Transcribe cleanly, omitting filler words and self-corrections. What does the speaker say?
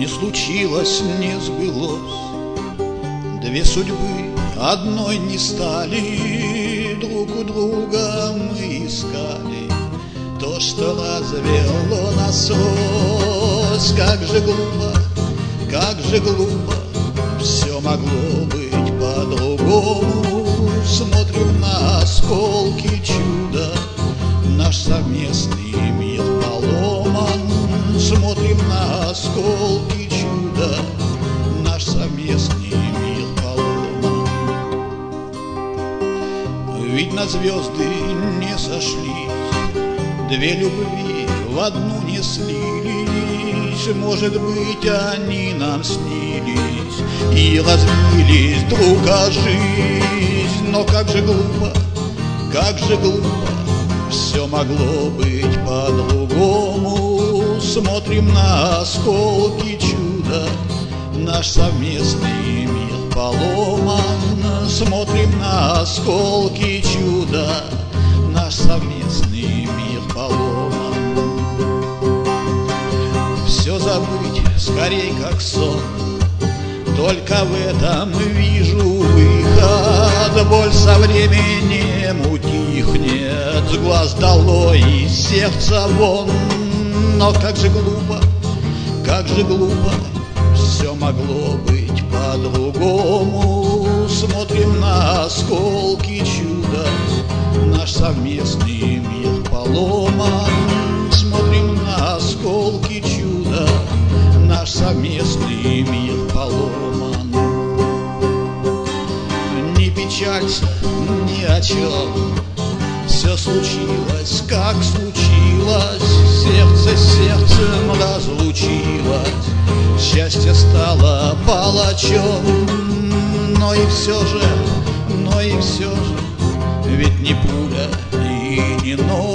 Не случилось, не сбылось, две судьбы одной не стали. Друг у друга мы искали то, что развело нас врозь. Как же глупо, все могло быть по-другому. Смотрим на осколки чуда, наш совместный мир поломан. Смотрим на осколки чуда, наш совместный мир поломан. Ведь на звезды не сошлись, две любви в одну не слились. Может быть, они нам снились и разбились друг о жизнь. Но как же глупо, все могло быть по-другому. Смотрим на осколки чуда, наш совместный мир поломан. Смотрим на осколки чуда, наш совместный мир поломан. Все забыть скорей как сон, только в этом вижу выход. Боль со временем утихнет, с глаз долой и сердца вон. Но как же глупо, все могло быть по-другому. Смотрим на осколки чуда, наш совместный мир поломан. Смотрим на осколки чуда, наш совместный мир поломан. Не печалься ни о чем, все случилось, как случилось. Сердце с сердцем разлучилось, счастье стало палачом. Но и все же, ведь не пуля и не нож